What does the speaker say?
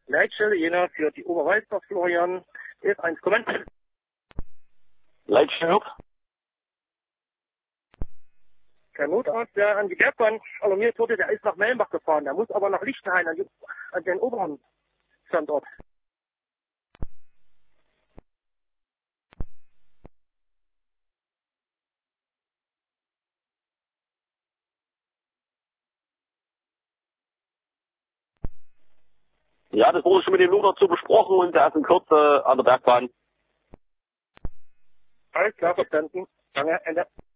Leitstelle Jena für die Oberwalzer Florian 11.1 Kommando. Leitstelle. Der Notarzt, der an die Bergbahn alarmiert wurde, der ist nach Mellenbach gefahren. Der muss aber nach Lichtenhain an den oberen Standort. Ja, das wurde schon mit dem Notarzt so besprochen und der ist in Kürze an der Bergbahn. Alles klar, verstanden. Danke, Ende.